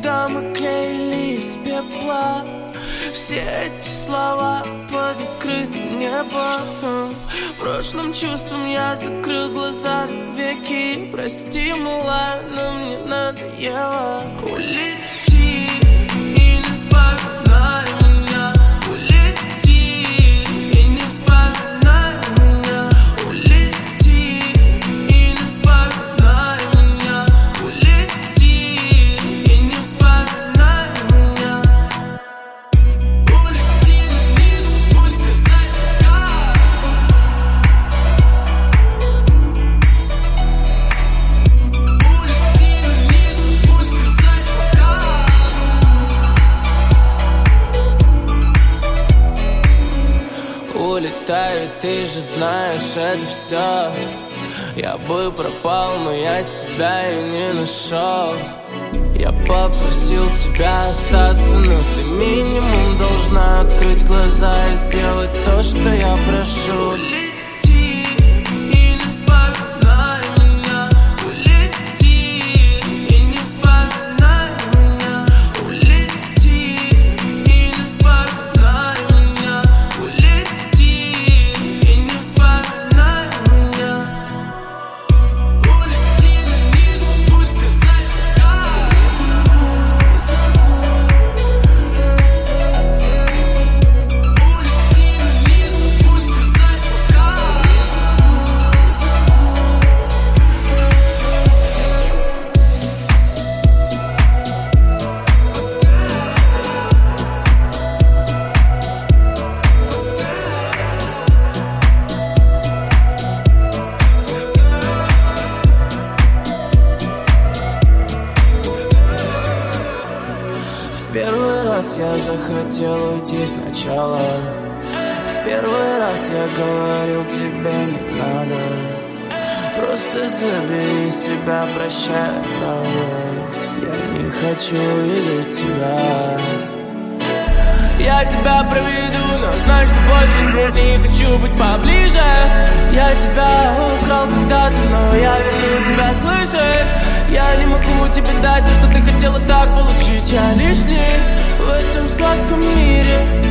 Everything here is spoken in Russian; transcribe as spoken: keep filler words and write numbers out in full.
когда мы клеили из пепла все эти слова под открытым небом. Прошлым чувством я закрыл глаза навеки. Прости, милая, но мне надоело. Улети и не вспоминай меня. Улети и не вспоминай меня. Улети и не вспоминай меня. Улети и не вспоминай меня. Улети, но не забудь сказать пока. Улети, но не забудь сказать пока. Улетаю, ты же знаешь, это все. Я бы пропал, но я себя и не нашел. Я попросил тебя остаться, но ты минимум должна открыть глаза и сделать то, что я прошу. Улети и не вспоминай меня. Улети и не вспоминай меня. Улети и не вспоминай меня. Улети и не вспоминай меня. Улети, но не забудь сказать пока. Улети, но не забудь сказать пока. В первый раз я захотел уйти сначала. В первый раз я говорил тебе не надо. Просто забери себя, прощай, правда. Я не хочу видеть тебя. Я тебя проведу, но знай, что больше не хочу быть поближе. Я тебя украл когда-то, но я верну тебя, слышишь? Я не могу тебе дать то, что ты хотела так получить. Я лишний в этом сладком мире.